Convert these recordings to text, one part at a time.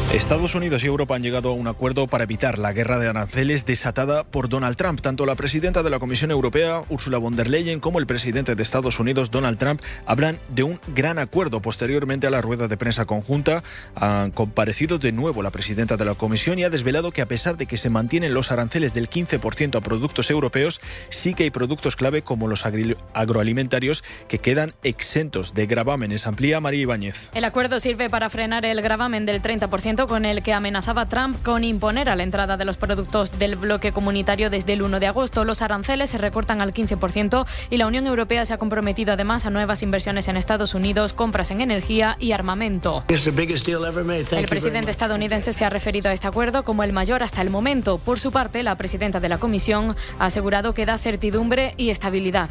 Estados Unidos y Europa han llegado a un acuerdo para evitar la guerra de aranceles desatada por Donald Trump. Tanto la presidenta de la Comisión Europea, Ursula von der Leyen, como el presidente de Estados Unidos, Donald Trump, hablan de un gran acuerdo. Posteriormente a la rueda de prensa conjunta, han comparecido de nuevo la presidenta de la Comisión y ha desvelado que, a pesar de que se mantienen los aranceles del 15% a productos europeos, sí que hay productos clave como los agroalimentarios que quedan exentos de gravámenes. Amplía María Ibáñez. El acuerdo sirve para frenar el gravamen del 30% con el que amenazaba Trump con imponer a la entrada de los productos del bloque comunitario desde el 1 de agosto. Los aranceles se recortan al 15% y la Unión Europea se ha comprometido además a nuevas inversiones en Estados Unidos, compras en energía y armamento. El presidente estadounidense se ha referido a este acuerdo como el mayor hasta el momento. Por su parte, la presidenta de la Comisión ha asegurado que da certidumbre y estabilidad.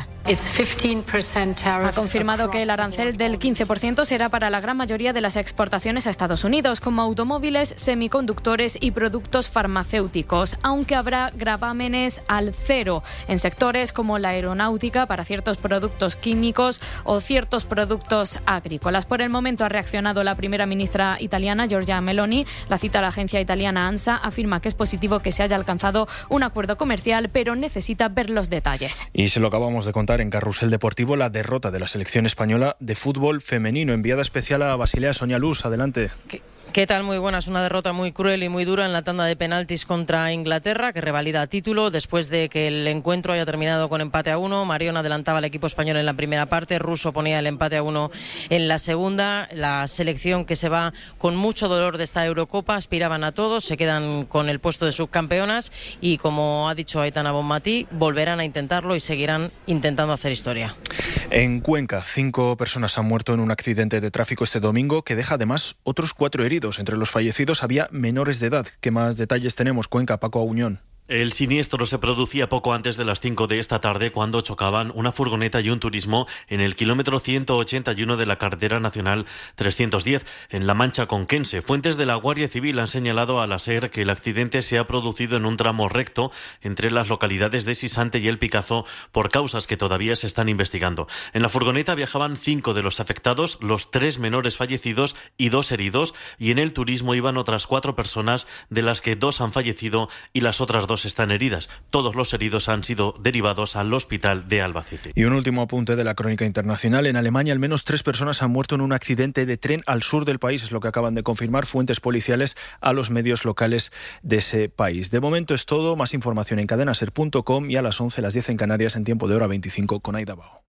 Ha confirmado que el arancel del 15% será para la gran mayoría de las exportaciones a Estados Unidos, como automóviles, semiconductores y productos farmacéuticos, aunque habrá gravámenes al cero en sectores como la aeronáutica para ciertos productos químicos o ciertos productos agrícolas. Por el momento ha reaccionado la primera ministra italiana, Giorgia Meloni. La cita a la agencia italiana ANSA afirma que es positivo que se haya alcanzado un acuerdo comercial, pero necesita ver los detalles. Y se lo acabamos de contar en Carrusel Deportivo, la derrota de la selección española de fútbol femenino. Enviada especial a Basilea, Sonia Luz, adelante. ¿Qué tal? Muy buenas. Una derrota muy cruel y muy dura en la tanda de penaltis contra Inglaterra, que revalida título después de que el encuentro haya terminado con empate a 1. Marion adelantaba al equipo español en la primera parte, Russo ponía el empate a 1 en la segunda. La selección que se va con mucho dolor de esta Eurocopa, aspiraban a todos, se quedan con el puesto de subcampeonas y, como ha dicho Aitana Bonmatí, volverán a intentarlo y seguirán intentando hacer historia. En Cuenca, 5 personas han muerto en un accidente de tráfico este domingo que deja además otros 4 heridos. Entre los fallecidos había menores de edad. ¿Qué más detalles tenemos? Cuenca, Paco Auñón. El siniestro se producía poco antes de las 5 de esta tarde cuando chocaban una furgoneta y un turismo en el kilómetro 181 de la carretera nacional 310 en La Mancha Conquense. Fuentes de la Guardia Civil han señalado a la SER que el accidente se ha producido en un tramo recto entre las localidades de Sisante y El Picazo por causas que todavía se están investigando. En la furgoneta viajaban 5 de los afectados, los 3 menores fallecidos y 2 heridos, y en el turismo iban otras 4 personas, de las que 2 han fallecido y las otras 2 están heridas. Todos los heridos han sido derivados al hospital de Albacete. Y un último apunte de la crónica internacional. En Alemania, al menos 3 personas han muerto en un accidente de tren al sur del país. Es lo que acaban de confirmar fuentes policiales a los medios locales de ese país. De momento es todo. Más información en cadenaser.com y a las 11, las 10 en Canarias, en tiempo de hora 25 con Aida Bao.